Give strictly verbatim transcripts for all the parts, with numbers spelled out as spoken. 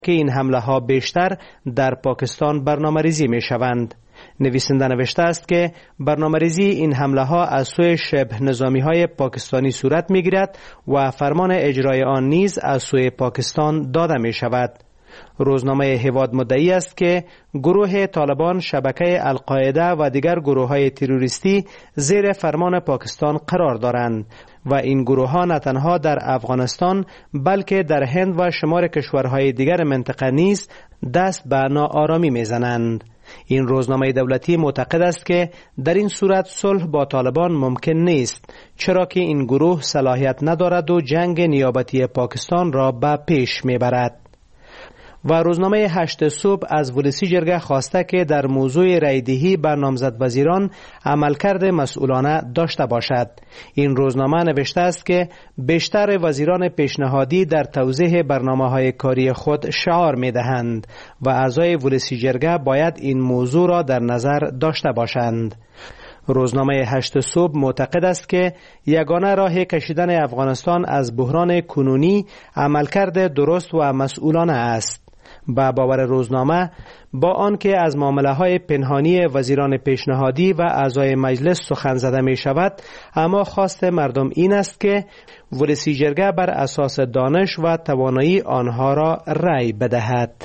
که این حمله ها بیشتر در پاکستان برنامه‌ریزی می شوند. نویسنده نوشته است که برنامه‌ریزی این حمله ها از سوی شبه نظامی های پاکستانی صورت می گیرد و فرمان اجرای آن نیز از سوی پاکستان داده می شود. روزنامه هواد مدعی است که گروه طالبان، شبکه القاعده و دیگر گروه های تروریستی زیر فرمان پاکستان قرار دارند و این گروه ها نه تنها در افغانستان بلکه در هند و شمار کشورهای دیگر منطقه نیز دست به ناآرامی میزنند. این روزنامه دولتی معتقد است که در این صورت صلح با طالبان ممکن نیست، چرا که این گروه صلاحیت ندارد و جنگ نیابتی پاکستان را به پیش میبرد. و روزنامه هشت صبح از ولسی جرگه خواسته که در موضوع رایدهی بر نامزد وزیران عملکرد مسئولانه داشته باشد. این روزنامه نوشته است که بیشتر وزیران پیشنهادی در توضیح برنامه‌های کاری خود شعار می‌دهند و اعضای ولسی جرگه باید این موضوع را در نظر داشته باشند. روزنامه هشت صبح معتقد است که یگانه راه کشیدن افغانستان از بحران کنونی عملکرد درست و مسئولانه است. با باور روزنامه، با آنکه از معامله‌های پنهانی وزیران پیشنهادی و اعضای مجلس سخن زده می شود، اما خواست مردم این است که ولسی جرگه بر اساس دانش و توانایی آنها را رأی بدهد.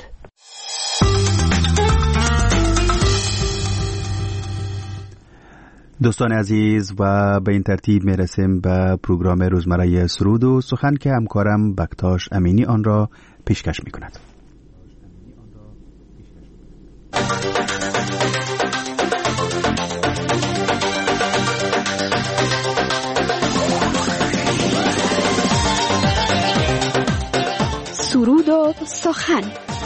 دوستان عزیز، و به این ترتیب می رسیم به پروگرام روزمره سرود و سخن که همکارم بکتاش امینی آن را پیشکش می کند. سرود و سخن.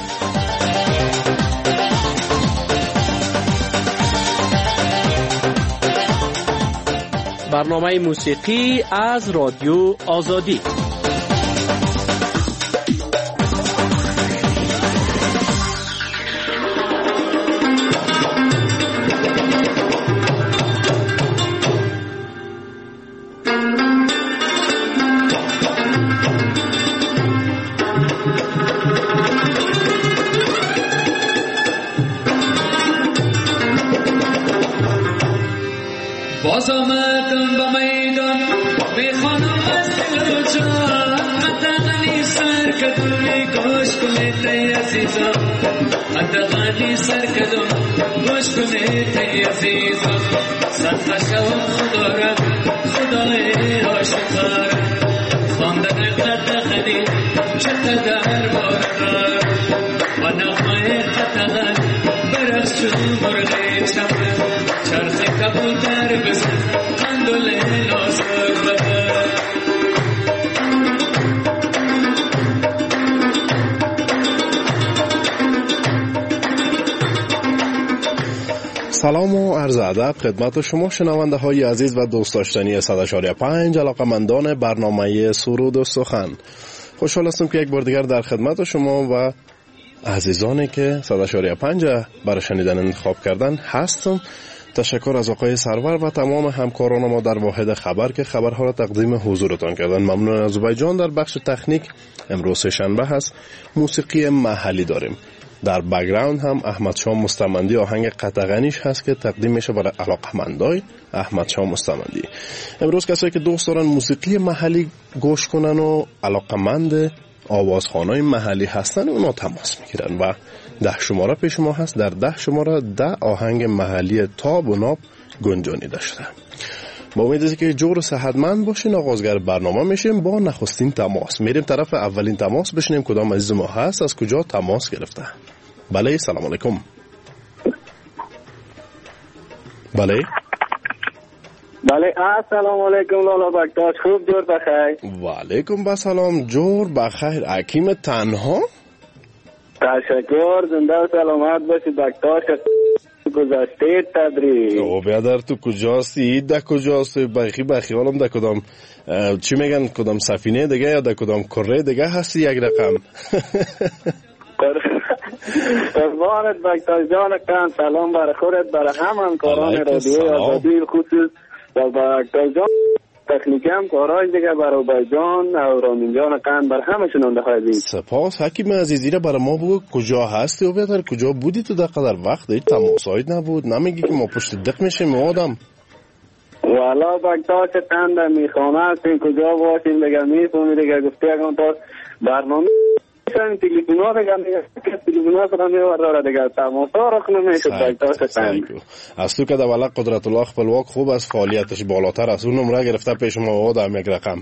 برنامه موسیقی از رادیو آزادی. باز آمدم به میدان میخوانم از دل و جان، حداقلی سر کدومی گوش کنید ای عزیزم، حداقلی سر کدوم گوش کنید ای عزیزم. صدقه شوم خدا را خدای عاشقان، خواندن حداقلی چقدر بار را و نغمه حداقل برقص چون مرغ چمن، چرخ کبوتر بزن قندل نازک ببر. سلام و عرض ادب خدمت شما شنونده های عزیز و دوست داشتنی صد و چهار و پنج علاقمندان برنامه سرود و سخن. خوشحال هستم که یک بار دیگر در خدمت شما و عزیزانی که صد و چهار و پنج برای شنیدن انتخاب کردن هستم. تشکر از آقای سرور و تمام همکاران ما در واحد خبر که خبرها را تقدیم حضورتان کردن. ممنون از زبیجان. در بخش تکنیک امروز شنبه هست، موسیقی محلی داریم. در بک‌گراند هم احمد شاه مستمندی آهنگ قطغنیش هست که تقدیم میشه برای علاقمندای احمد شاه مستمندی. امروز کسایی که دوست دارن موسیقی محلی گوش کنن و علاقمند آوازخوانای محلی هستن اونا تماس میگیرن و ده شماره پیش ما هست. در ده شماره ده آهنگ محلی تاب و ناب گنجانیده شده. با امید که جور و صحتمند باشین آغازگر برنامه میشیم با نخستین تماس. میریم طرف اولین تماس بشنیم کدام عزیز ما هست، از کجا تماس گرفته. بله سلام علیکم. بله بله السلام علیکم لالا بکتاش، خوب جور بخیر؟ و علیکم بسلام جور بخیر. حکیم تنها تشکر، زنده و سلامت باشی بکتاش. گذشته تدریج او بیادر تو کجاستی؟ ده کجاستی؟ بخی بخی حالم ده کدام چی میگن کدام سفینه دیگه یا ده کدام کره دیگه هستی یک رقم؟ قربانت بکتاش جان کن. سلام برای خودت، برای همه همکاران رادیو آزادی خصوص و بکتاش جان تکنیکی هم کاراش دیگه برای بایجان و رامین جان قند بر همه شنونده های عزیز. سپاس حکیم عزیزی را برای ما بگو کجا هستی و بیادر کجا بودی تو در قدر وقت دیگه تماسایی نبود نمیگی که ما پشت دق میشیم آدم. والا بکتاش قند میخوانه هستیم کجا باشیم دیگه میفهمی دیگه گفتی اگه تا برنامه شاید تلفن‌ها دیگه میگه تلفن‌ها سره میورداره دیگه تماسا رخ نمیشه بکتاش قند. از تو که در والا قدرت الله خپلواک خوب از فعالیتش بالاتر است اون نمره گرفته پیش ما آدم یک رقم.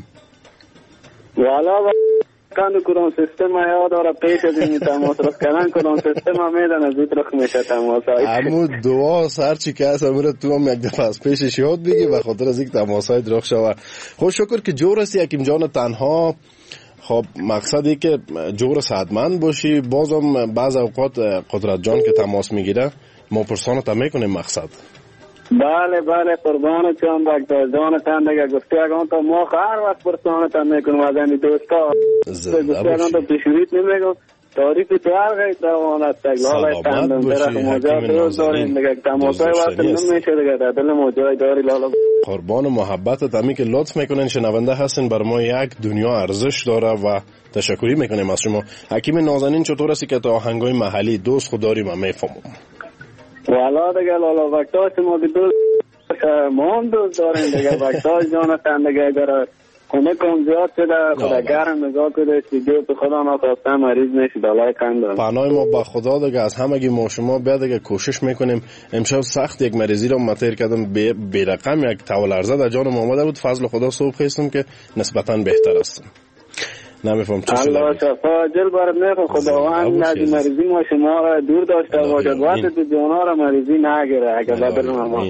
والا کانو کدام سیستم یاد داره پیش از این تماس رخ کردن کدام سیستم هم میدن از این رخ میشه تماس های امو دعا سرچی که هست امور تو هم یک دفعه از پیشش یاد بگی و خاطر از یک تماس های رخ شود. خوش شکر که جور هستی حکیم جان تنها. خب مقصدی که جور صحتمند باشی بازم بعض اوقات قدرت جان که تماس میگیره ما پرسانت هم میکنیم مقصد. بله بله قربان چون بکتر جان تن دیگه گفتی اگه تا ما هر وقت پرسانت هم میکنم از این دوستا گفتی اگه تا پیشوریت نمیگم تاریخ تو هر غیر دوانت تگلال تندم درخ مجا دوست داریم دیگه تماسای وقت نمیشه دیگه در دل مجای داری لالا. قربان محبت تمی که لطف میکنین شنونده هستین بر ما یک دنیا ارزش داره و تشکری میکنیم از شما. حکیم نازنین چطور هستی که تا آهنگای محلی دوست خود داریم هم میفهمم. والا دیگه لالا وقتا شما بی دوست ما هم دوست داریم دیگه وقتا جان تن دیگه داره خونه کم زیاد شده خدا گرم نگاه کده دیگه به خدا نخواسته مریض نشید علای قند دارم. پناه ما با خدا دیگه از همگی ما شما بیا دیگه کوشش میکنیم. امشب سخت یک مریضی رو متیر کردم بی رقم یک تاول ارزه در جانم آمده بود فضل خدا صبح خیستم که نسبتا بهتر هستم. نمیفهم چه شده الله شفا جل برد نکن خداوند از مریضی ما شما را دور داشته باشد وقت تو جانا را مریضی نگیره اگر بدل ما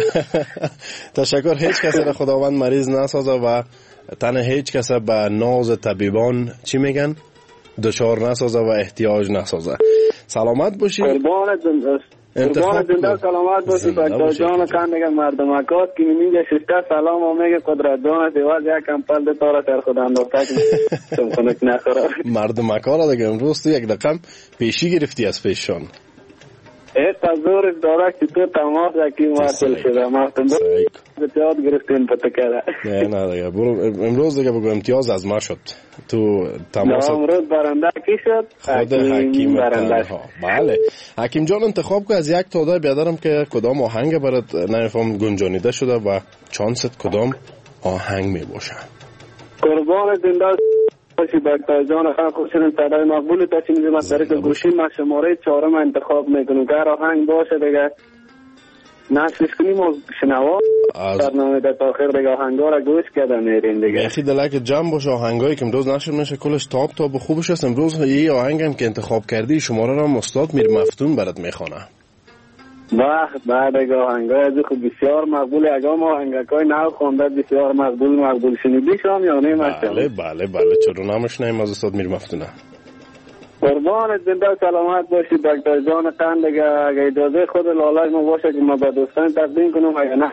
تشکر. هیچ کسی را خداوند مریض نسازه و تنه هیچ کسی به ناز طبیبان چی میگن دچار نسازه و احتیاج نسازه. سلامت باشی قربان قربان زنده سلامت باشی بچه جان کن دیگه مردم اکاد که میگه ششته سلام و میگه قدرت جان دیواز یک کمپل ده تارا تر خود انداخته که کنک نخوره مردم اکاد دیگه امروز تو یک رقم پیشی گرفتی از پیششان. ای تزورش داره که تو تماس یکی مرسل شده مردم امتیاز گرفتین پتا کرده. نه نه دیگه برو امروز دیگه بگو امتیاز از ما شد تو تماس. امروز برنده کی شد؟ خود حکیم تنها. بله حکیم جان انتخاب که از یک تعداد بیادرم که کدام آهنگ برات نمیفهم گنجانیده شده و چانست کدام آهنگ می باشه. قربان زنده باشی بکتر جان خیلی خوشنم تدای مقبول تا چی میزیم از طریق گوشی ما شماره چهارم انتخاب میکنیم گر آهنگ باشه دیگه نشوش کنیم و شنوا برنامه در تاخیر دیگه آهنگا را گوش کردن میرین دیگه بیخی دلک جمع باشه آهنگایی که امروز نشد میشه کلش تاب تاب و خوبش هست. امروز یه آهنگم که انتخاب کردی شماره را استاد میر مفتون برات میخوانه. وقت بعد دیگه آهنگای از خوب بسیار مقبول اگه ما آهنگای نو خونده بسیار مقبول مقبول شنیدی شام یا نه ماشم. بله بله بله چرا نمیشنیم از استاد میر مفتونه. قربان زنده سلامت باشی بکتر جان قند دیگه اگه اجازه خود لالای ما باشه که ما به دوستان تقدیم کنم اگه نه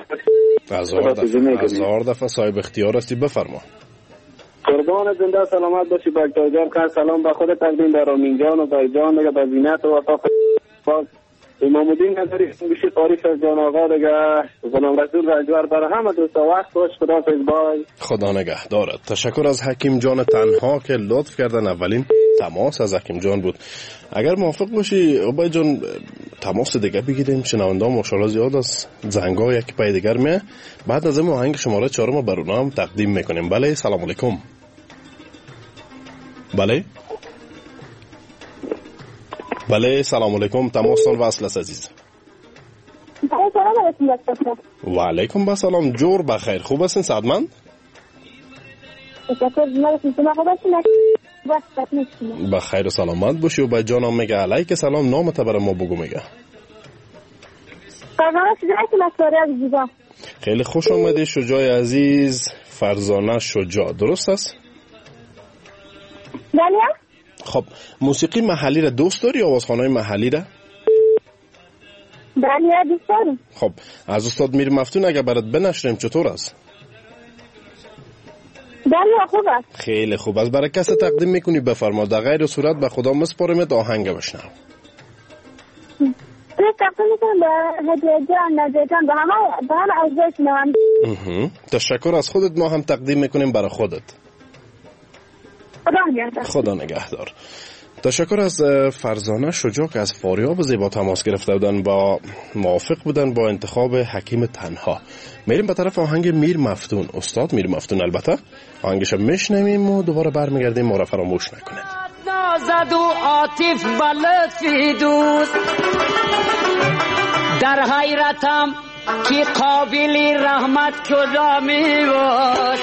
هزار دفعه صاحب اختیار هستی بفرما. قربان زنده سلامت باشی بکتر جان قند سلام به خود تقدیم در رامین جان و بای جان دیگه به زینت و وفاق امام الدین نداری بشی تاریخ از جان آقا دیگه غلام رسول رجوار برای همه دوستا وقت باش خدا فیض بای خدا نگه دارد. تشکر از حکیم جان تنها که لطف کردن. اولین تماس از حکیم جان بود. اگر موافق باشی عبای جان تماس دیگه بگیریم شنونده ماشاءالله زیاد از زنگا یک پای دیگر میه بعد از این آهنگ شماره چهارم بر اونا هم تقدیم میکنیم. بله سلام علیکم. بله بله سلام علیکم تماستان وصل است عزیز. و علیکم با سلام جور بخیر خوب هستین سعدمند؟ بخیر و سلامت باشی و با جانم میگه علیک سلام نامت برای ما بگو میگه. خیلی خوش آمدی شجاع عزیز فرزانه شجاع درست است؟ بله. خب موسیقی محلی را دوست داری یا آوازخوان‌های محلی را؟ بله دوست دارم. خب از استاد میر مفتون اگه برات بنشریم چطور است؟ بله خوب است. خیلی خوب است. برای کسی تقدیم میکنی بفرما در غیر صورت به خدا مسپارمت آهنگ بشنو. تقدیم میکنم به هدیه جان نجات جان به همه به همه عزیزای شنونده تشکر از خودت، ما هم تقدیم میکنیم برای خودت. خدا نگهدار. خدا نگهدار. تشکر از فرزانه شجاع که از فاریاب زیبا تماس گرفته بودن با موافق بودن با انتخاب حکیم تنها. میریم به طرف آهنگ میر مفتون، استاد میر مفتون. البته آهنگش میشنویم و دوباره برمیگردیم، ما را فراموش نکنید. نازد و عاطف بلطفی دوست در حیرتم که قابلی رحمت کدامی بود،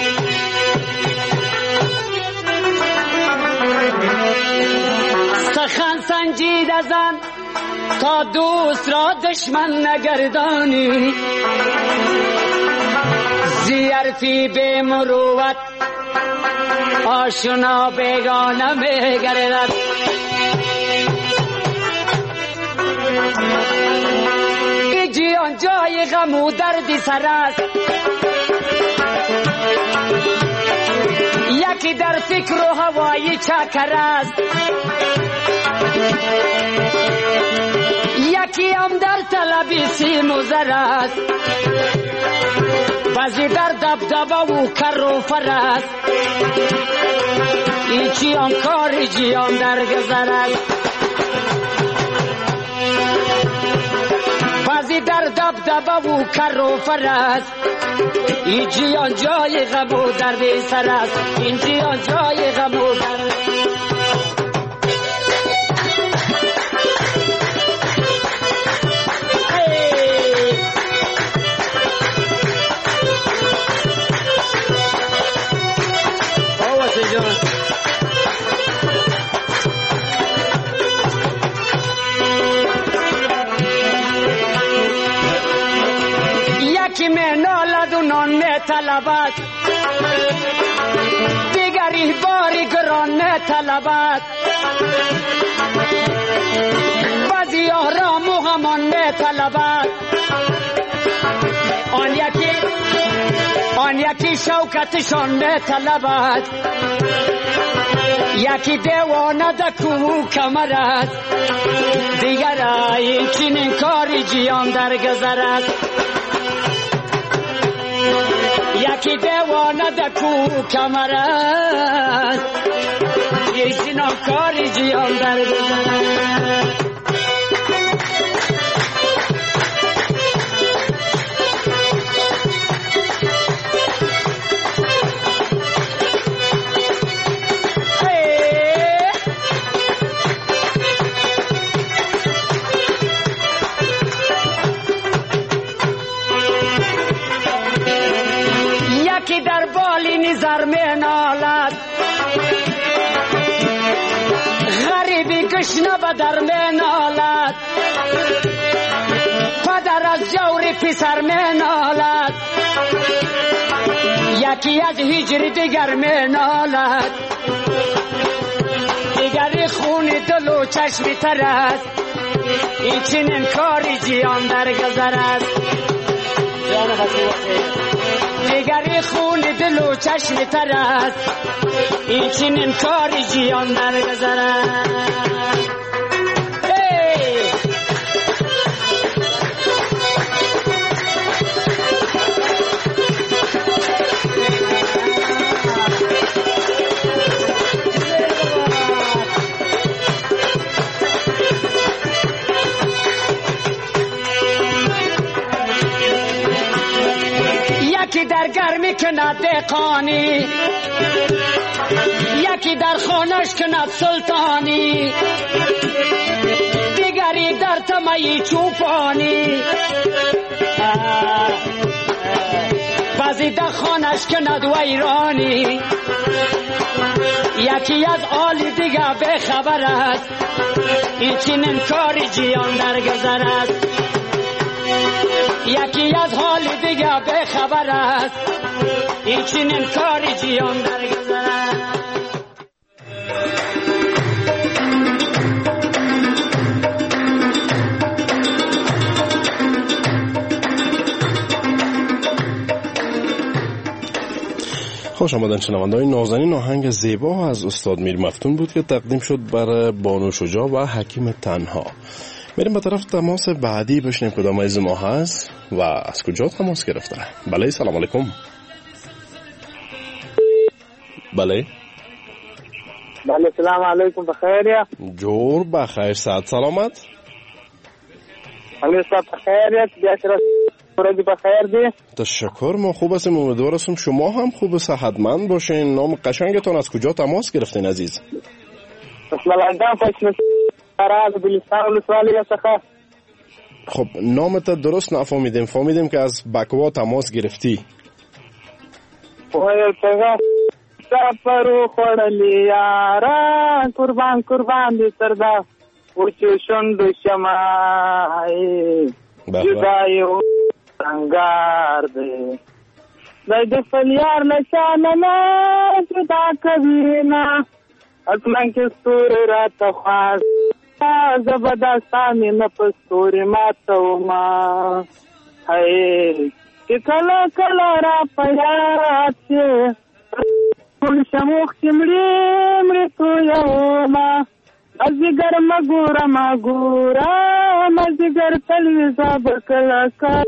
سخن سنجید ازن تا دوست را دشمن نگردانی، زیرفی به مروت آشنا بیگانه میگردد. ای جیان جای غم و دردی سر است، یکی در فکر و هوای چکر است، یکی هم در طلبی سیم و زر است، بعضی در دبدبه و کر و فر است، ایچی هم کار جیان در گذر است، بعضی در دبدبه و کر و فر است، این جیان جای غم و درد سر است، این جیان جای غم و درد. یکی می نالد و نان می طلبد، دیگری باری گران می طلبد، بعضی آرام و همان می طلبد، آن یکی آن یکی شوکتشان می طلبد، یکی دیوانه دکو کمرد، دیگر این چنین کاری جیان در گذرد، یکی دیوانه دکو کمرد، این چنین کاری جیان در گذرد. یکی در بالی نظر می نالد، غریبی گشنه بدر می نالد، پدر از جور پسر می نالد، یکی از هجر دیگر می نالد، دیگری خون دل و چشم تر است، این چنین کاری جیان در گذرد، دیگری خون دل و چشم تر است، این چنین کاری جیان در گذرد. یکی در گرمی کند دهقانی، یکی در خانش کند سلطانی، دیگری در طمعی چوپانی، بعضی در خانش کند ویرانی، یکی از آلی دیگر بخبر است، این چنین کاری جیان در گذرد، یکی از حال دیگه به خبر است، این چنین کاری جیان در گذرد. خوش آمدن شنونده‌های نازنین. آهنگ زیبا از استاد میر مفتون بود که تقدیم شد برای بانو شجاع و حکیم تنها. میریم به طرف تماس بعدی، بشنیم کدام از ما هست و از کجا تماس گرفته. بله سلام علیکم. بله بله سلام علیکم، بخیر؟ جور بخیر، صحت سلامت. بله صحت بخیر، بیاشرا روزی بخیر دی. تشکر، ما خوب هستیم، امیدوار هستم شما هم خوب و صحتمند باشین. نام قشنگتون از کجا تماس گرفتین عزیز؟ بسم الله الرحمن الرحیم. راز بلستان ولسوالی څخه. خب نامت درست نفهمیدیم، فهمیدیم که از بکوا تماس گرفتی. وای څنګه سفر خورلی یارا قربان قربان دي سردا وچ شوند شمای جدایو څنګه دې دای د فلیار نشانه نه جدا کوینا اصلاً کې ستوري راته خواست زبردستانې نه په ستوري ماتوما هی چې کله کله را په یاد چې ټول شموخ چې مړې مړې تویوما مازدیګر مه ګوره مه ګوره مازدیګر تلویزه به کله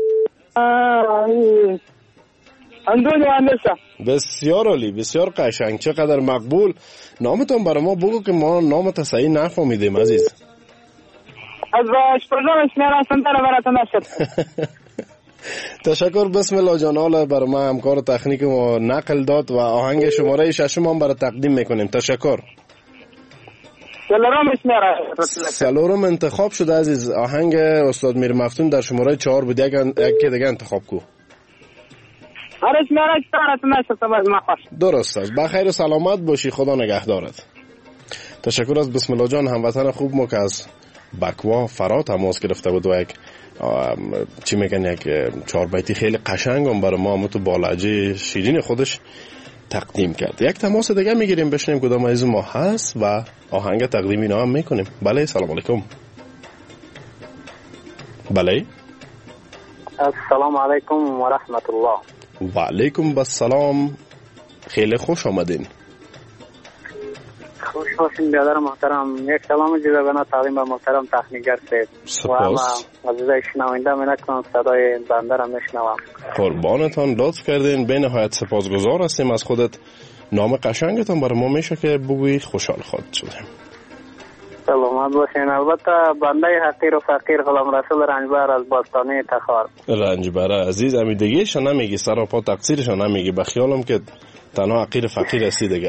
کوي اندون وانشا. بسیار عالی، بسیار قشنگ، چقدر مقبول. نامتون برای ما بگو که ما نامت صحیح نفهمیدیم عزیز. از شپږم شمېره سندره براتون نشد. تشکر، بسم الله جان. حالا برای ما همکار تکنیک ما نقل داد و آهنگ شماره ششم هم برای تقدیم میکنیم. تشکر. سلورم شمېره سلورم انتخاب شده عزیز. آهنگ استاد میر مفتون در شماره چهار بود، یک یک دیگه انتخاب کو. هرش میارش تارت نشد باز ما خوش. درست است. بخیر و سلامت باشی، خدا نگهدارت. تشکر از بسم الله جان، هموطن خوب ما که از بکوا فرا تماس گرفته بود و یک چی میگن یک چهار بیتی خیلی قشنگ هم برای ما تو بالعجه شیرین خودش تقدیم کرد. یک تماس دیگه میگیریم، بشنیم کدام از ما هست و آهنگ تقدیمی نام میکنیم. بله سلام علیکم. بله السلام علیکم و رحمت الله. و علیکم السلام، خیلی خوش آمدین. خوش باشین برادر محترم. یک سلام جداگانه تقدیم به محترم تکنیکگر سید و همه عزیزای شنونده می نکنم صدای بنده را میشنوم. قربانتان، لطف کردین، به نهایت سپاسگزار هستیم از خودت. نام قشنگتان برای ما میشه که بگویید، خوشحال خواهد شدیم. سلامت باشین. البته بنده حقیر و فقیر غلام رسول رنجبر از باستانی تخار. رنجبر عزیز، امیدگیش نمیگی، سراپا تقصیرش نمیگی، بخیالم که تنها حقیر فقیر هستی دیگه.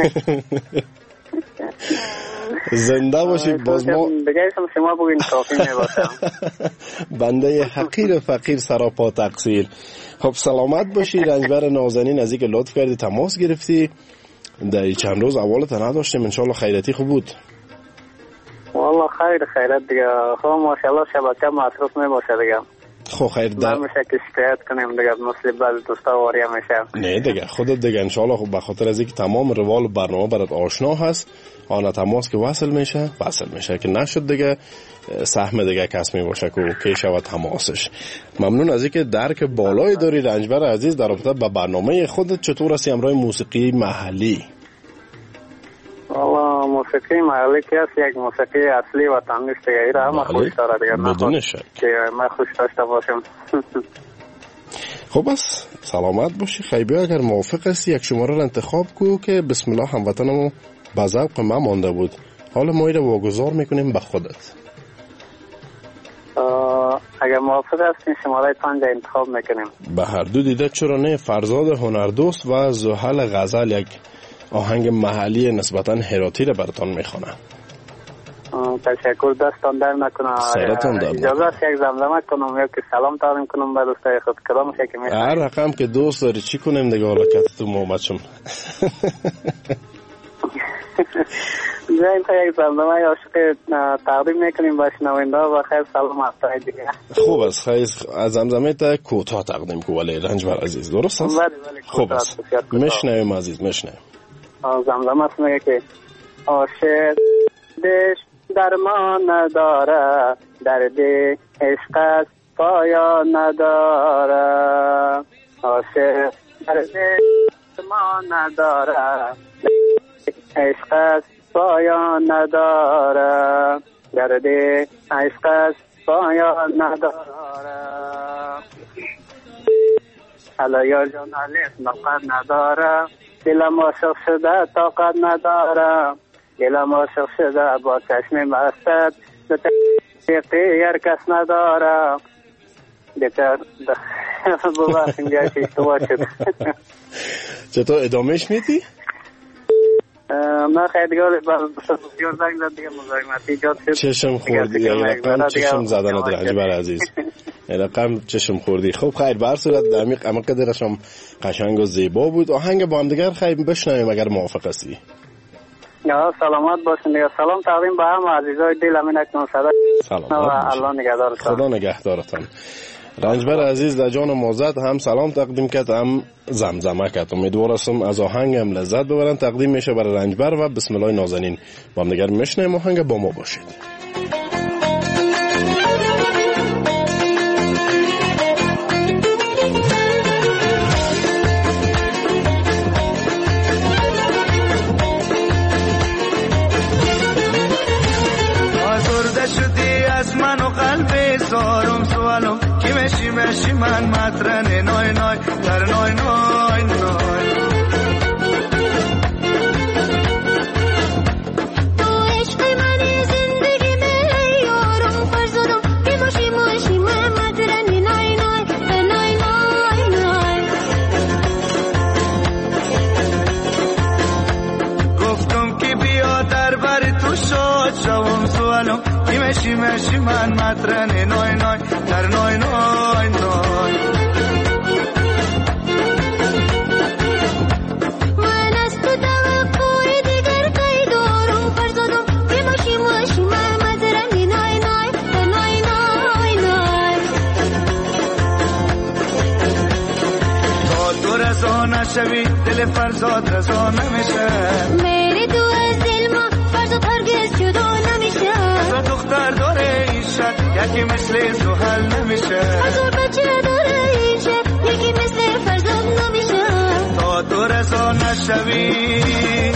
زنده باشی. باز ما دیگه شما بگین کافی میباشم. بنده حقیر فقیر سراپا تقصیر. خب سلامت باشی رنجبر نازنین، از اینکه لطف کردی تماس گرفتی. در چند روز اولت نداشتیم، انشالله خیرتی خوب بود. والله خیر خیرت دیگه. خب ماشاءالله شبکه مصروف نمیشه دیگه. خب خیر در نمیشه که شکایت کنیم دیگه، مثل بعضی دوستا واریا میشه. نه دیگه خودت دیگه انشالله. خب بخاطر از اینکه تمام روال برنامه برات آشنا هست، آن تماس که وصل میشه وصل میشه، که نشد دیگه سهم دیگه کس میباشه که کی شود تماسش. ممنون از اینکه درک بالایی داری رنجبر عزیز در رابطه با برنامه خودت. چطور هستی امروز موسیقی محلی؟ والله موسیقی محلی که هست یک موسیقی اصلی وطنی است دیگه. ایره همه خوش داره دیگه، بدون شک که من خوش داشته باشم. خب بس سلامت باشی. خیلی اگر موافق هستی یک شماره رو انتخاب کو که بسم الله هموطنمو به ذوق ما مانده بود. حالا ما ایره واگذار میکنیم به خودت. اگر موافق هستین شماره پنج انتخاب میکنیم. به هر دو دیده چرا نه. فرزاد هنردوست و زحل غزل یک آهنگ محلی نسبتا هراتی رو براتون میخوانه. تشکر، دستان در نکنه. سرتون در اجازه است یک زمزمه کنم یا که سلام تقدیم کنم به دوستای خود؟ کدام میشه که میخواد؟ هر رقم که دوست داری. چی کنیم دیگه حالا که تو محمد شم. جایی تا یک زمزمه عاشق تقدیم میکنیم به شنونده و خیر سلام هفته دیگه. خوب است. خیر از زمزمه تا کوتاه تقدیم کو ولی رنجبر عزیز، درست است؟ بله بله. خوب است. میشنویم عزیز، میشنویم. زمزمه است میگه که عاشق دش درمان نداره، درد عشق است پایان نداره. عاشق درد درمان نداره، عشق است پایان نداره. در گرده عشق است پایان نداره حالا یار جان علیف نقد نداره دلم عاشق شده طاقت نداره دلم عاشق شده با چشم مستت به طریقی هر کس نداره بهتر ببخشیم گشت اشتباه شد. چطور ادامهش میدی؟ من خیلی دیگه بسیار زنگ زد دیگه مزاحمتی ایجاد شد. چشم خوردی یه رقم چشم زدنت رنجبر عزیز یه رقم چشم خوردی. خب خیر بر صورت دمیق اما قدرش هم قشنگ و زیبا بود. آهنگ با هم دیگر خیلی بشنویم اگر موافق هستی. یا سلامت باشین دیگه. سلام تقدیم به همه عزیزای دل امین اکنون صدا سلامت و الله نگهدارتان. خدا نگهدارتان. رنجبر عزیز در جان مازد هم سلام تقدیم کرد هم زمزمه کرد. امیدوارم از آهنگ هم لذت ببرن. تقدیم میشه برای رنجبر و بسم الله نازنین. با هم دیگر میشنویم. آهنگ با ما باشید. من و قلب زارم سوالم کی مشی مشی من مطرن نای نای در نای نای نای تو عشق منی زندگی می یارم فرزادم کی مشی مشی من مطرن نای نای در نای نای نای گفتم که بیا در بر تو شاد شوم سوالم مشی مشی من مطرن نای نای در نای نای نای من از تو توقع دیگر قید دارم فرزادم که مشی مشی من مطرن نای نای در نای نای نای تا تو رضا نشوی دل فرزاد رضا نمیشه میری تو از دل ما فرزاد هرگز جدا نمیشه دختر داره این شب یکی مثل زحل نمیشه هزار بچه داره این شب یکی مثل فرزاد نمیشه تا تو رضا نشوی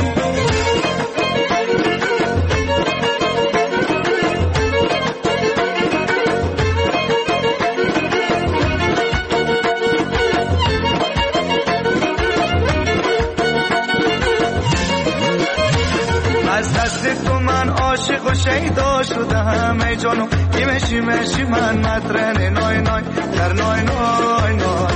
از دست تو من عاشق و شیدا شدم ای جانو کی مشی مشی من مطرن نای نای در نای نای نای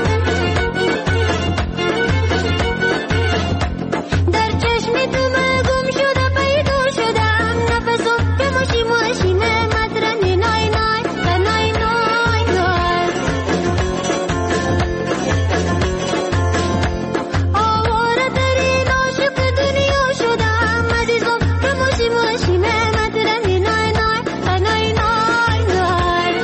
در چشم تو من گم شده پیدا شدم نفسم کی مشی مشی من مطرن نای نای در نای نای نای آواره ترین عاشق دنیا شدم عزیزم کی مشی مشی من مطرن نای نای در نای نای نای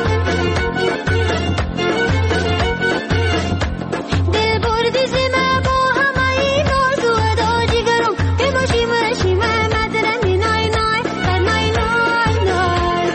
دل بردی زمه با همه این آرزو ادا جگرم کی مشی مشی من مطرن نای نای در نای نای نای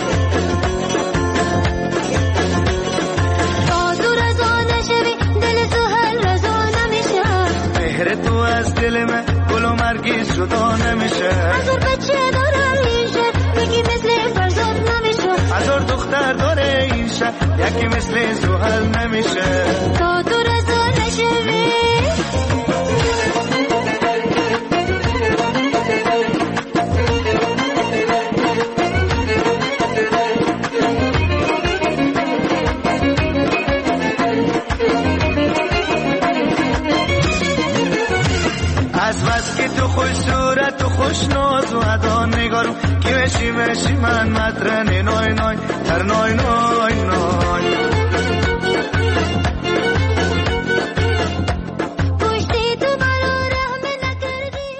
تا تو رضا نشوی دل تو هر رضا نمیشه مهر تو از دل من گل و مرگیز جدا نمیشه هزار بچه داره این شب یکی مثل فرزاد نمیشه هزار دختر داره این شب یکی مثل زحل نمیشه تا تو رضا نشوی از بس که تو خوش صورت و خوش ناز و ادا نگارم کی مشی مشی من مطرن نای نای در نای نای نای پشتی تو برا رحم نکردی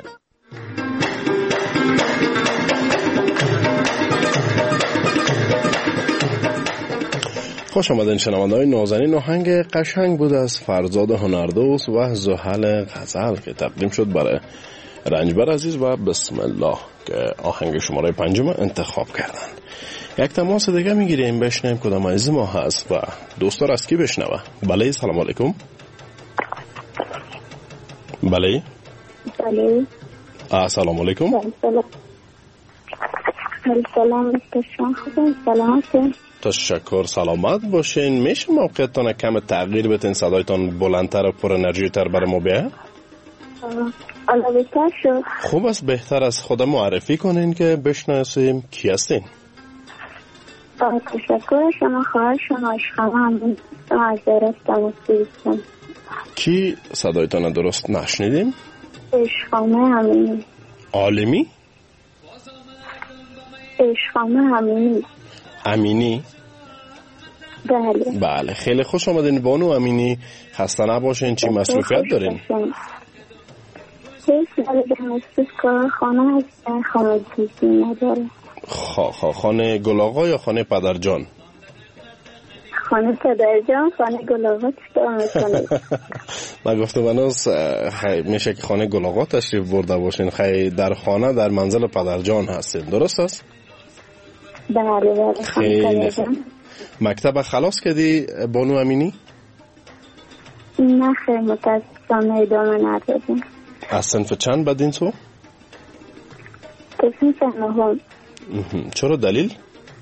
خوش آمدین شنونده‌های نازنین. آهنگ قشنگ بود از فرزاد هنردوست و زحل غزل که تقدیم شد برای رنجبر عزیز و بسم الله که آهنگ شماره پنجم انتخاب کردن. یک تماس دیگه میگیریم بشنویم کدام عزیز ما هست و دوستار از کی بشنوه. بله سلام علیکم. بله بله سلام علیکم. سلام بستشان خوبم سلامت. تشکر سلامت باشین. میشه موقعتان کم تغییر بتین صدایتان بلندتر و پر انرژی تر برای ما بیاید؟ الله بهتر شد. خوب است. بهتر از خود معرفی کنین که بشناسیم کی هستین. تشکر شما. خواهر شما عشقم هم از درستم استیستم. کی صدایتان درست نشنیدیم؟ عشقامه همینی. عالمی؟ عشقامه همینی. امینی؟ بله. بله خیلی خوش آمدین بانو امینی. خسته نباشین. چی مصروفیت دارین؟ هیچ نباید مصروف کار خانه هست. خانه چیزی نداره. خا خا خانه گلاغا یا خانه پدرجان؟ خانه پدرجان. خانه گلاغا چطور میکنید؟ من گفتم بناس میشه که خانه گلاغا تشریف برده باشین. خیلی در خانه در منزل پدرجان هستین. درست است؟ بله بله. خیلی خوب. مکتب خلاص کردی بانو امینی؟ نه خیلی متاسفانه ادامه ندادیم. از صنف چند بدین تو؟ صنف نهم. چرا دلیل؟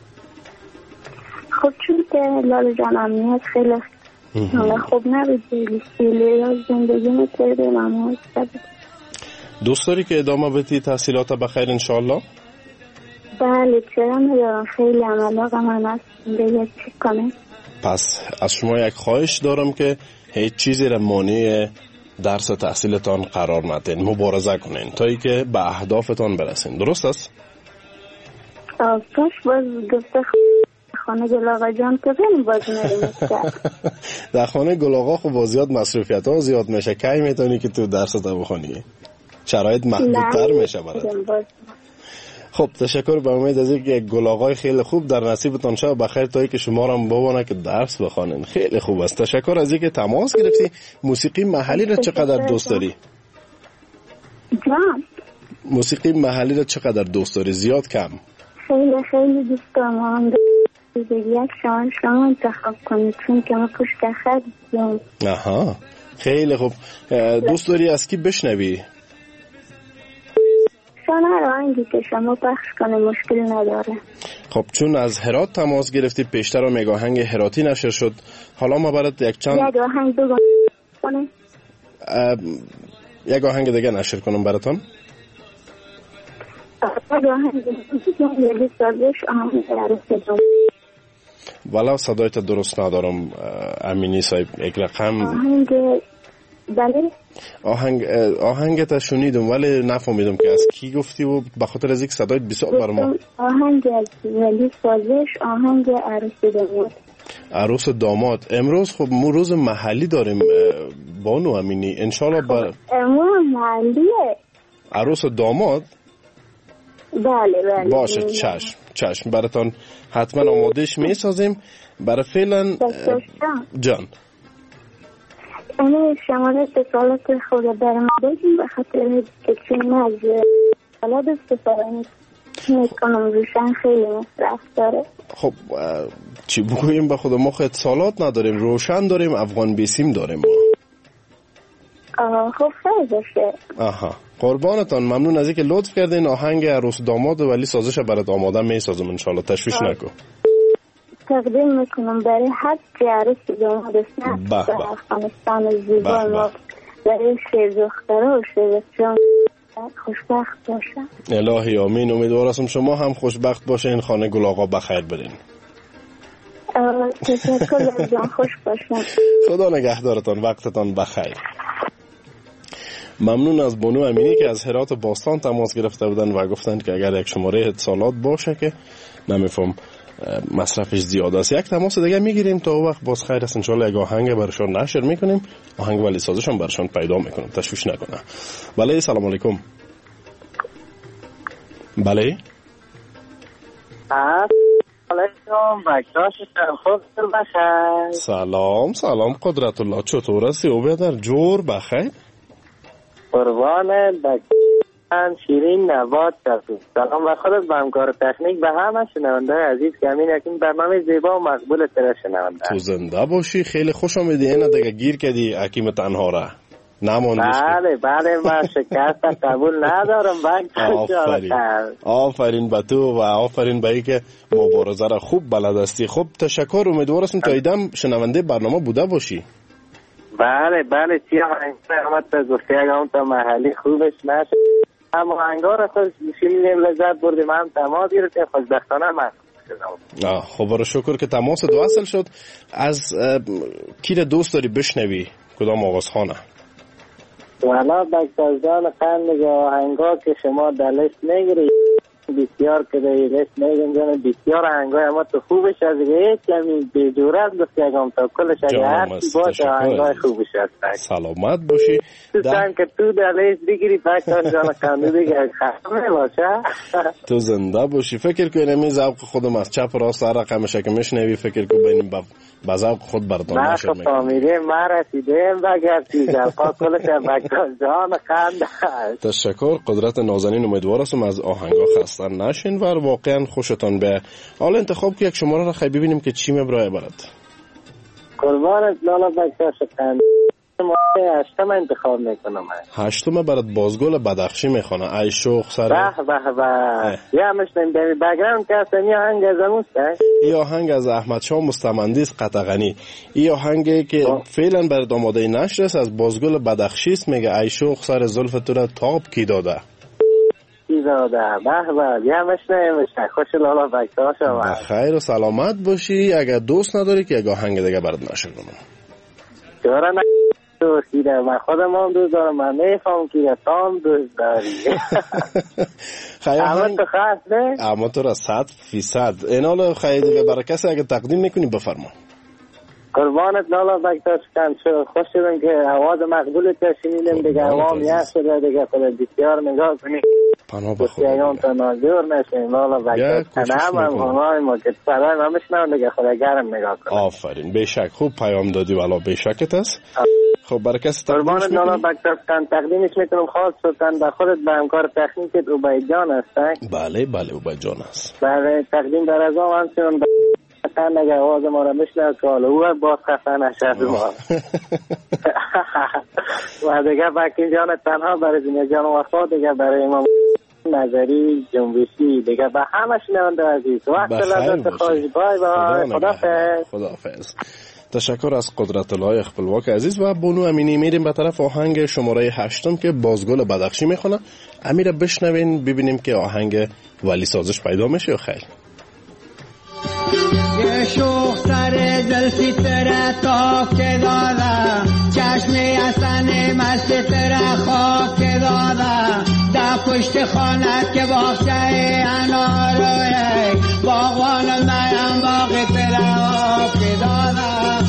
خب چون که لال جان امنیت خیلی خوب نبود. لیسیلی از زندگی مترده ممنوع شد. دوست داری که ادامه بدی تحصیلات بخیر انشاءالله؟ بله چرا ندارم. خیلی علاقه من است دیگه چی کنه. پس از شما یک خواهش دارم که هیچ چیزی را مانع درس تحصیلتان قرار ندین. مبارزه کنین تا ای که به اهدافتان برسین. درست است؟ آفاش باز گفته خانه گلاغا جان که بین باز نریم. در خانه گلاغا خب با زیاد مصروفیت ها زیاد میشه. کی میتونی که تو درس تا بخونی؟ شرایط محدودتر میشه برات. خب تشکر. به امید از اینکه گلاغای خیلی خوب در نصیبتان شه بخیر تا اینکه شما را ببونه که درس بخونین. خیلی خوب است. تشکر از اینکه تماس گرفتی. موسیقی محلی را چقدر دوست داری؟ جان موسیقی محلی را چقدر دوست داری؟ زیاد کم؟ خیلی خیلی دوست دارم. یک شما شما انتخاب کنید چون که ما پشت خط دیم. آها خیلی خوب. دوست داری از کی بشنوی؟ هر آهنگی که شما پخش کنه مشکل نداره. خب چون از هرات تماس گرفتی پیشتر هم یک آهنگ هراتی نشر شد. حالا ما برات یک چند یک آهنگ دو کنه یک آهنگ دیگه نشر کنم براتون. یک آهنگ دیگه سازش آهنگ عروس والا صدایت درست ندارم امینی صاحب. یک رقم آهنگ بله آهنگ آهنگت شنیدم ولی نفهمیدم که از کی گفتی و به خاطر از یک صدایت بسیار برام. آهنگ از ولی سازش آهنگ عروس داماد. عروس داماد. امروز خب ما روز محلی داریم بانو امینی. انشالله بر امروز محلیه عروس داماد. بله بله باشه چشم چشم براتون حتما آمادهش میسازیم. برای فعلا جان اما شماره اتصالات خود در ما بگیم به خاطر که چون از حالا استفاده میکنم روشن خیلی مصرف داره. خب چی بگوییم به خود ما اتصالات نداریم. روشن داریم. افغان بیسیم داریم. آه خب خیلی باشه. آها قربانتان. ممنون از اینکه لطف کردین. آهنگ عروس داماد ولی سازش برات آماده میسازم انشالله. تشویش نکن. تقدیم میکنم برای هر که عروس داماد است در افغانستان زیبا ما برای شیر دختره و شیر بچه‌ها خوشبخت باشن. الهی آمین. امیدوارم شما هم خوشبخت باشین. خانه گل آقا بخیر برین. تشکر جان. خوش باشن. خدا نگهدارتان. وقتتان بخیر. ممنون از بانو امینی که از هرات باستان تماس گرفته بودن و گفتن که اگر یک شماره اتصالات باشه که نمیفهم مصرفش زیاد است. یک تماس دیگه میگیریم. تا وقت باز خیر است انشالله. یک آهنگ برشان نشر میکنیم. آهنگ ولی سازشان برشان پیدا میکنم. تشویش نکنه. بله سلام علیکم. بله علیکم. بکتاش خوب بخیر. سلام سلام قدرت الله. چطور هستی؟ او بیادر جور بخیر. قربان بکتان شیرین نبات کردیم. سلام و خودت به همکار تکنیک به همه شنونده عزیز که همین یکیم برنامه زیبا و مقبول تر شنونده. تو زنده باشی. خیلی خوش آمدی. اینا دیگه گیر کردی حکیم تنها را. نماندیش. بله بله من شکست قبول ندارم. آفرین آفرین به تو و آفرین به ای که مبارزه را خوب بلد هستی. خب تشکر، امیدوار هستم تا ایدم شنونده برنامه بوده باشی. بله بله چی همت تا گفته اگه تا محلی خوبش نشه اما هنگار اصلا شیلیم لذت بردیم هم تماس گرفتیم خوشبختانه من شدم. خب رو شکر که تماس دو اصل شد. از کی را دوست داری بشنوی؟ کدام آواز خانه؟ والا بکتازدان قند آهنگا که شما در لیست نگیرید بسیار که در لیست نگیرید بسیار آهنگای اما تو خوبش از یک کمی بیجورت گفتی اگم تا کلش اگه هرچی باشه آهنگای خوبش هست. سلامت باشی. تو سن که تو در لیست بگیری بکتازدان قند دیگه خرمه باشه. تو زنده باشی. فکر که نمی ذوق خودم از چپ راست هر رقمشه که میشنوی فکر که بینیم با با ذوق خود برداشت نشد. نه فامیلی ما رسیدیم بگردی جلقا کلش بکتازدان قند هست. تشکر. قدرت نازنین امیدوار هستم از آهنگا خسته نشین و واقعا خوشتان به. حالا انتخاب که یک شماره را خیلی ببینیم که چی مبرای برد. قربانت لالا بکتاش قند هشتم انتخاب میکنم. هشتم برات بازگل بدخشی میخونه. ای شوخ سر به به به یا مثلا در بگرام که این آهنگ از اموسته این آهنگ از احمد شاه مستمندی است قطغنی. این آهنگی که فعلا برات آماده نشر است از بازگل بدخشی است. میگه ای شوخ سر زلف تو را تاب کی داده کی داده. به به یا مثلا مثلا خوش لالا بکتاش و خیر و سلامت باشی. اگر دوست نداری که یک آهنگ دیگه برات نشر کنم چرا نه دوستیده من خودم هم دوست دارم. من نیفهم که تا هم دوست داری اما تو خواست نه اما تو را صد فیصد اینال خیلی دیگه برای کسی اگه تقدیم میکنی بفرما. قربانت لالا بکتاش کن شو خوش شدم که آواز مقبول تشنیدم دیگه عوام یه شده دیگه خود بسیار نگاه کنی پناه بخود بسیار تناظر نشیم لالا بکتاش تنام هم همای ما که سرای ما مشنم دیگه خود گرم نگاه کنی. آفرین بشک خوب پیام دادی والا بشکت است. خب برای کسی تقدیمش میکنی؟ قربانت لالا بکتاش کن تقدیمش میکنم خاص شدن به خودت به همکار تکنیکت اوبای جان هستن. بله بله اوبای جان هست. بله تقدیم در از آم همچنان خفن نگه آواز ما را میشنه که حالا او باز خفن نشد ما و دیگه بکین جان تنها برای زینه جان وفا دیگه برای امام نظری جنبشی دیگه به همه شنونده عزیز وقت لذت خوش. بای بای خدافظ. خدافظ. تشکر از قدرت الله خپلواک عزیز و بونو امینی. میریم به طرف آهنگ شماره هشتم که بازگل بدخشی میخونه. امیر بشنوین ببینیم که آهنگ ولی سازش پیدا میشه یا خیر. یه شوخ سر زلفی تره تاک داده چشمی اصنی مست تره خاک داده در پشت خانت که باخشه اناروی باغوان میم باقی تره آک داده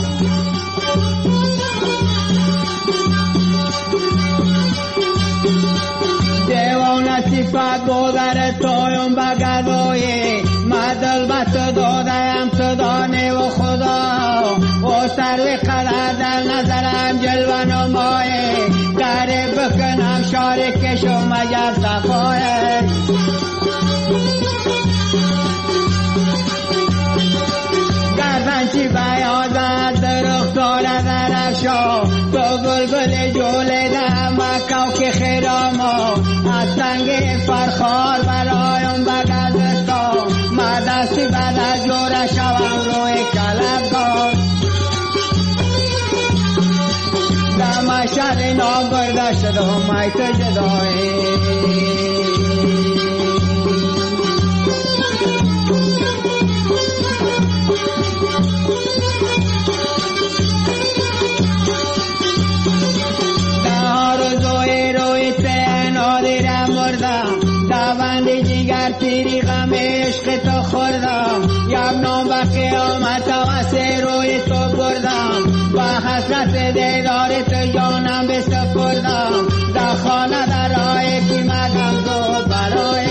دیوان صفت بودر تویم بگدوی مدل بس دادم تو دانه و خدا و سر قدر در نظرم جلوه نمایه دره بکنم شاره کشو مگر صفایه گردن چی بیازد درختار درفشا تو بلبل جوله ده مکاو که خیراما از سنگ فرخار برایم بگذستا ما دستی بعد از جوره شوم روی کلبگاه دم شر نام برده شده همه تو جدایی تیری غم عشق تو خوردم یب نام و قیامت واسه روی تو بردم با حسرت دیدار تو جانم بسپردم در خانه در راه کی مدم تو برای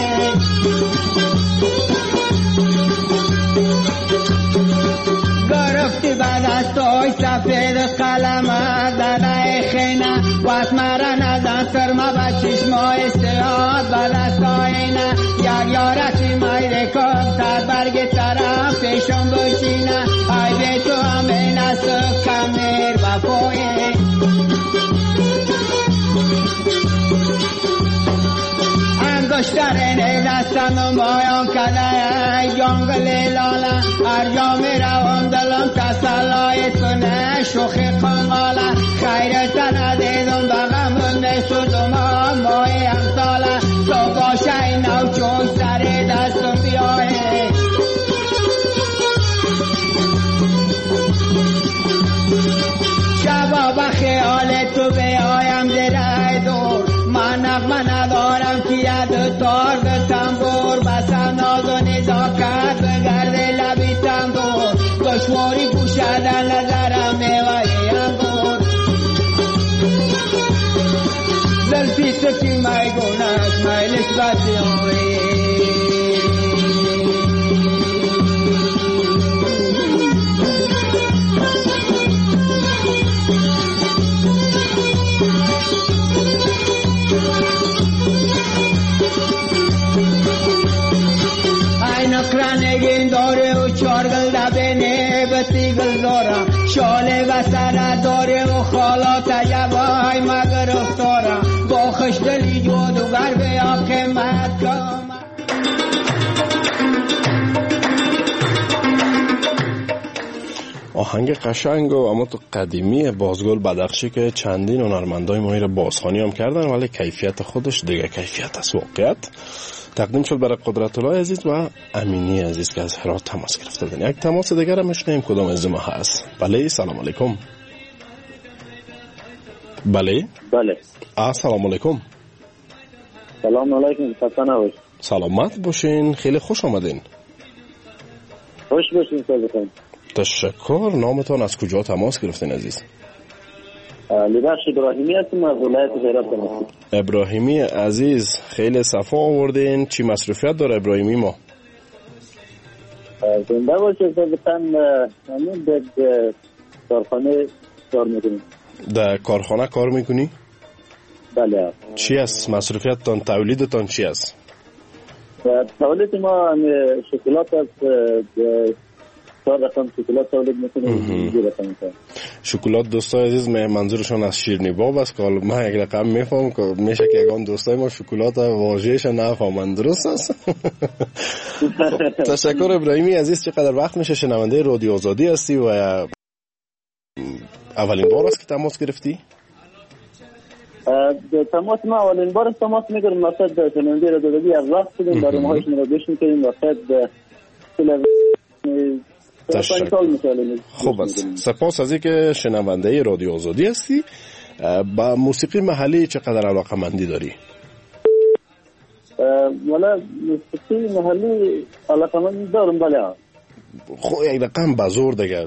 گرفتی بعد از توی سفید قلم داده خینه واسه مرا نزن سرما با چشما استعاد بعد از توینه یک یارتی میره کن تا برگ طرف پیشم بشینه ای به تو همه نسو کمیر و پویه انگشترین دستم و مایان کده جنگل لاله هر جا می روم دلم تسلای تونه شوخی قنقاله خیر تنه دیدم بغم نشدم مای امثاله تو باشه این نو چون سر دستم بیایی شبا به خیال تو بیایم دره دور من نغمه ندارم که ید تار به تنبور بسم ناز و نزاکت بگرده لبی تنبور دشواری پوشدن نظرم میوهی انگور زلفی سکی میگونش میلش بدیاری نگین داره و چارگل دبنه بسیگل دارم شاله و سره داره و خالا تجبای مگر افتارم با خشدلی جادوگر بیا قیمت کام آهنگ قشنگ و اما تو قدیمی بازگل بدخشی که چندین هنرمندای ما را بازخوانی هم کردن ولی کیفیت خودش دیگه کیفیت است واقعیت تقدیم شد برای قدرت الله عزیز و امینی عزیز که از هرات تماس گرفتن. یک تماس دیگر هم میشنیم کدام از ما هست. بله سلام علیکم. بله بله السلام علیکم. سلام علیکم. خسته سلامت باشین. خیلی خوش آمدین. خوش باشین صاحب. تشکر. نامتان از کجا تماس گرفتین عزیز؟ لیبخش ابراهیمی هستم از ولایت هرات هستم. ابراهیمی عزیز خیلی صفا آوردین. چی مصروفیت داره ابراهیمی ما؟ زنده باشه ثابتاً همین در کارخانه کار میکنیم. در کارخانه کار میکنی؟ بله. چی است مصروفیتتان تولیدتان چی است؟ تولید ما شکلات است. چهار رقم شکلات تولید میکنیم. شکلات دوستای عزیز منظورشون از شیرینی باب است که ما یک رقم میفهم که میشه که یگان دوستای ما شکلات واژه‌اش نفهمن. درست است؟ تشکر ابراهیمی عزیز. چقدر وقت میشه شنونده رادیو آزادی هستی و اولین بار است که تماس گرفتی؟ تماس ما اولین بار تماس میگیرم مقصد شنونده رادیو آزادی از وقت شدیم برنامه‌هاشون رو گوش میکنیم مقصد تشکر. خوب است. سپاس از اینکه شنونده رادیو آزادی هستی. با موسیقی محلی چقدر علاقه‌مندی داری؟ والا موسیقی محلی علاقه‌مندی دارم. بله. خب یک رقم بازور دیگه.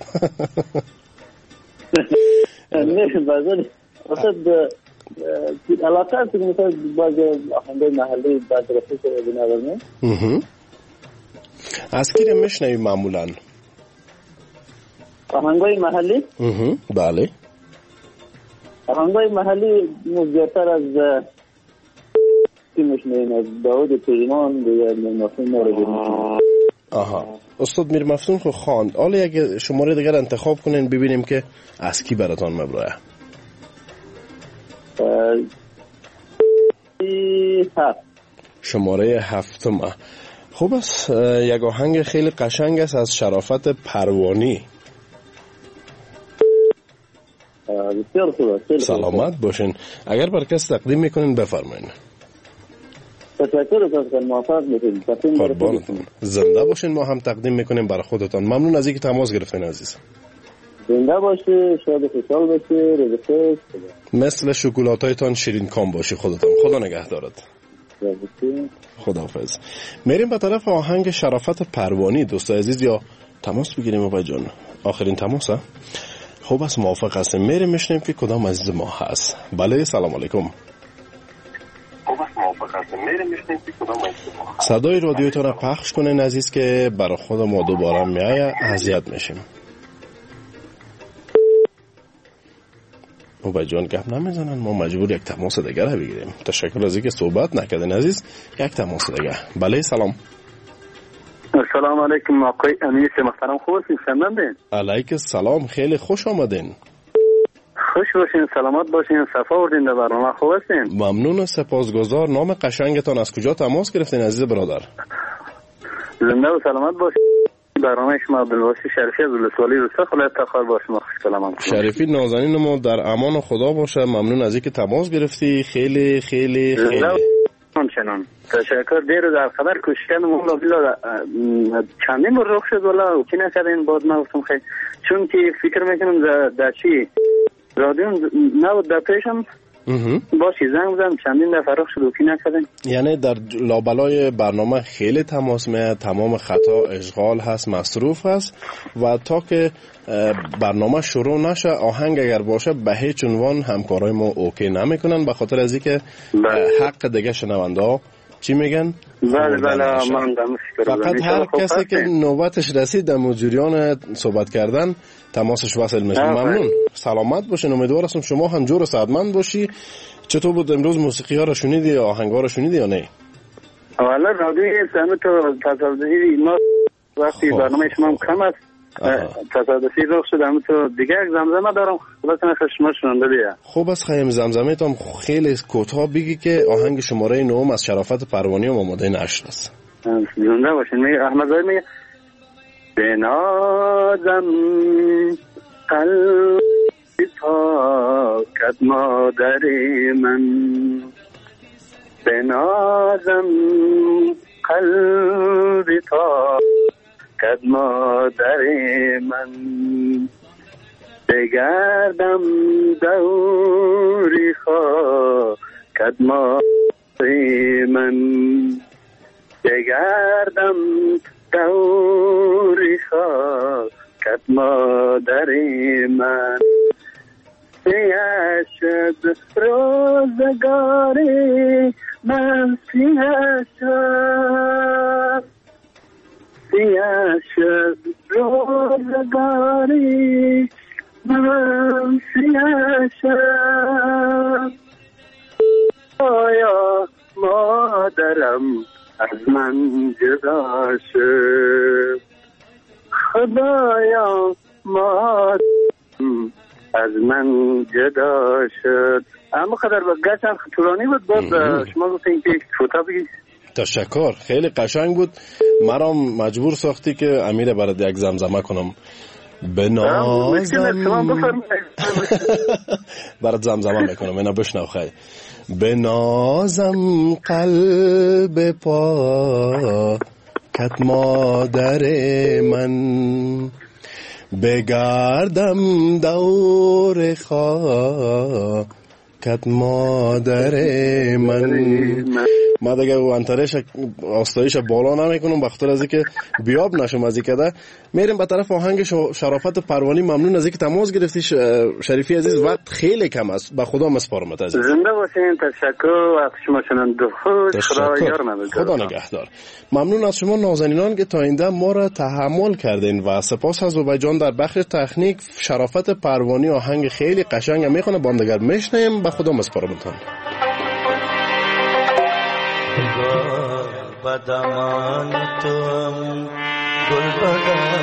نه بازور. مثلا علاقه است که مثلا باز آهنگای محلی بعد رفیق بنوازم. از کی میشنوی معمولا؟ آهنگای محلی؟ بله. آهنگای محلی زیادتر از کی میشنویم؟ از داود پیمان یا میر مفتون. آها. استاد میر مفتون خو خواند. حالا یک شماره دیگر انتخاب کنین ببینیم که از کی براتون مبراه. هفت. شماره هفتم. خوب است. یک آهنگ خیلی قشنگ است از شرافت پروانی. بسیار خوب. سلامت باشین. اگر بر کس تقدیم میکنین بفرمایین. تشکر از موفق باشین. قربانتون. زنده باشین. ما هم تقدیم میکنیم برای خودتان. ممنون از اینکه تماس گرفتین عزیز. زنده باشی، شاد و خوشحال باشی، روز خوش. مثل شکلاتایتان شیرین کام باشی خودتان. خدا نگهدارت. خداحافظ. میریم به طرف آهنگ شرافت پروانی. دوستای عزیز یا تماس بگیریم آقای جان. آخرین تماس ها. خوب است موافق هستیم. میریم میشنیم که کدام عزیز ما هست. بله سلام علیکم. خوب است موافق هستیم. میریم میشنیم که کدام عزیز ما هست. صدای رادیوتون را پخش کنین عزیز که برای خود ما دوباره میایه اذیت میشیم. بابا جان گپ نمیزنن. ما مجبور یک تماس دیگر بگیریم. تشکر از اینکه صحبت نکردین عزیز. یک تماس دیگر. بله سلام. السلام علیکم آقای امیر محترم. خوب هستین؟ شنوندین؟ علیک السلام. خیلی خوش آمدین. خوش باشین، سلامت باشین، صفا بردین در برنامه. خوب هستین؟ ممنون و سپاسگزار. نام قشنگتان از کجا تماس گرفتین عزیز برادر؟ زنده و سلامت باشین. برنامه شما عبدالباسی شریفی از ولسوالی روستا خدا افتخار با شما خوش کلام. شریفی نازنین ما در امان و خدا باشه. ممنون از اینکه تماس گرفتی. خیلی خیلی خیلی همچنان تشکر. دیر در خبر کوشکن مولا بلا چندین بار رخ شد ولی اوکی نکردین. بعد من گفتم خیلی چون که فکر میکنم در چی رادیو نبود در پیشم باشی زنگ بزنم چندین دفعه رخ شد اوکی نکردین. یعنی در لابلای برنامه خیلی تماس میاد، تمام خطا اشغال هست، مصروف هست و تا که برنامه شروع نشه آهنگ اگر باشه به هیچ عنوان همکارای ما اوکی نمیکنن به خاطر از اینکه حق دیگه شنونده ها چی میگن؟ بله بله من فقط هر کسی که نوبتش رسید در مجریان صحبت کردن تماسش وصل میشه. ممنون، سلامت باشین. امیدوار هستم شما هم جور و سعادتمند باشی. چطور بود امروز؟ موسیقی ها رو شنیدی یا آهنگ ها رو شنیدی یا نه؟ والا رادیوی سمت تو تصادفی ما وقتی برنامه شما کم است تصادفی رخ شد هم تو دیگه یک زمزمه دارم خلاص شما شنونده بیا. خوب است خیلی زمزمه تام خیلی کوتاه بگی که آهنگ شماره نهم از شرافت پروانی و آماده نشر است. زنده باشین. میگه احمدزاده میگه بنازم قلبی پاکت مادر من، بنازم قلبی پاکت مادر من، بگردم دوری خاکت مادر من، بگردم دوری خاکت مادر من، سیه شد روزگاری من، سیه شد سیه شد روزگاری من، سیه شد آیا مادرم از من جدا شد، خدایا مادرم از من جدا شد. اما قدر با گشتم طولانی بود. باز شما گفتین که فوتا بگید. تشکر، خیلی قشنگ بود. مرا مجبور ساختی که امیر برات یک زمزمه کنم. بنازم برات زمزمه میکنم اینا بشنو. خیلی بنازم قلب پاکت مادر من، بگردم دور خاکت مادر من. ما دیگه وانترش آستایش بالا نمیکنم بخاطر از اینکه بیاب نشم از اینکه میریم به طرف آهنگ شرافت پروانی. ممنون از اینکه تماس گرفتی شریفی عزیز. وقت خیلی کم است، به خدا مسپارمت عزیز. زنده باشین. تشکر. وقت شما شنونده خوش. خدا یار نگهدار. خدا نگهدار. ممنون از شما نازنینان که تا اینجا ما را تحمل کردین و سپاس از آذربایجان در بخش تکنیک. شرافت پروانی آهنگ خیلی قشنگ میخونه باندگر میشنیم. به خدا مسپارمتان. بدمان توم گل بدم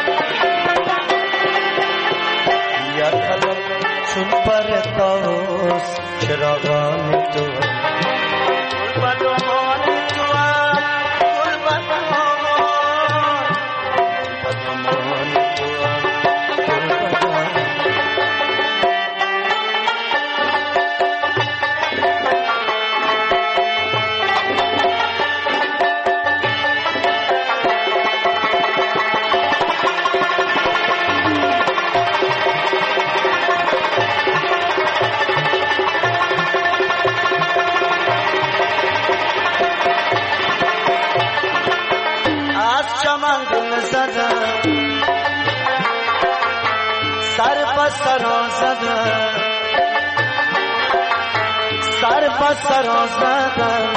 یا قلم چون پرتاز چراغان توم گل بدمان توم گل بدمان بدمان توم گل بدم سر پس سرا زدم سر پس سرا زدم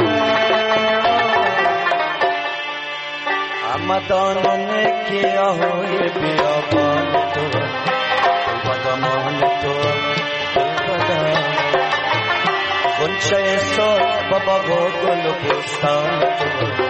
اما دانم که آهای بیابان تو بدمان تو بدم گنچه سر بابا گل و بستان تو